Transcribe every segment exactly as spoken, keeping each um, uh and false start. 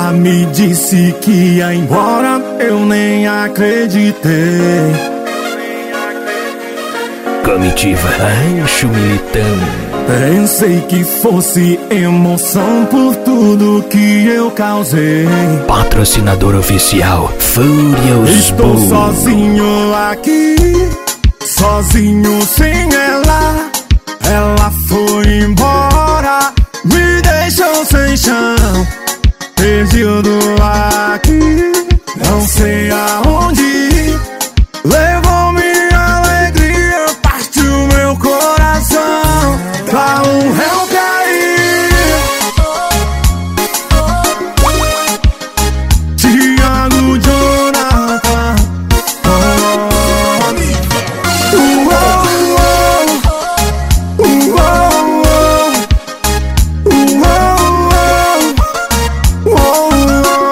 Ela me disse que ia embora, eu nem acreditei. Comitiva Rancho Militão. Pensei que fosse emoção por tudo que eu causei. Patrocinador oficial Furious Estou Bull. sozinho aqui, sozinho sem ela. Ela foi embora, me deixou sem chão, perdido aqui, não sei aonde ir. Levou minha alegria, partiu meu coração pra um réu cair. Thiago Jonathan, oh, uh, oh, uh, oh, uh,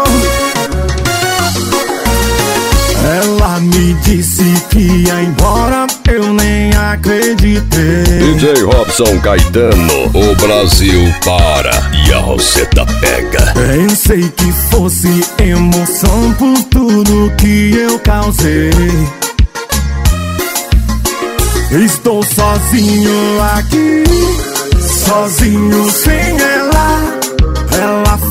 Ela me disse que ia embora, eu nem acreditei. D J Robson Caetano, o Brasil para e a Roseta pega. Pensei que fosse emoção por tudo que eu causei. Estou sozinho aqui, sozinho sem ela. Ela